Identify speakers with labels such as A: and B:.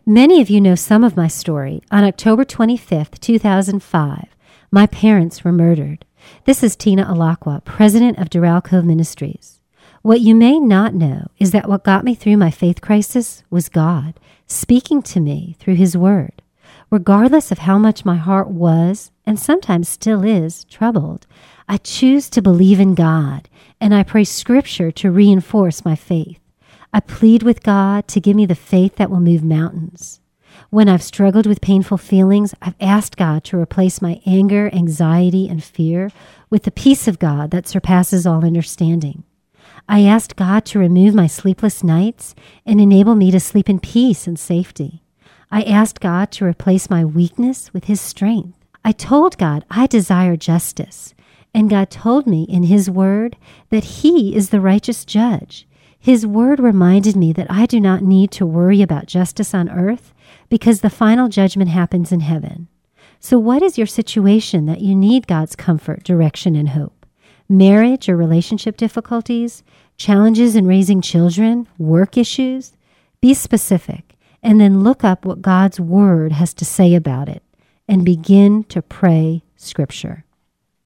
A: Many of you know some of my story. On October 25th, 2005, my parents were murdered. This is Tina Alakwa, president of Doral Cove Ministries. What you may not know is that what got me through my faith crisis was God speaking to me through His Word. Regardless of how much my heart was, and sometimes still is, troubled, I choose to believe in God, and I pray Scripture to reinforce my faith. I plead with God to give me the faith that will move mountains. When I've struggled with painful feelings, I've asked God to replace my anger, anxiety, and fear with the peace of God that surpasses all understanding. I asked God to remove my sleepless nights and enable me to sleep in peace and safety. I asked God to replace my weakness with His strength. I told God I desire justice, and God told me in His Word that He is the righteous judge. His Word reminded me that I do not need to worry about justice on earth because the final judgment happens in heaven. So what is your situation that you need God's comfort, direction, and hope? Marriage or relationship difficulties? Challenges in raising children? Work issues? Be specific, and then look up what God's Word has to say about it, and begin to pray Scripture.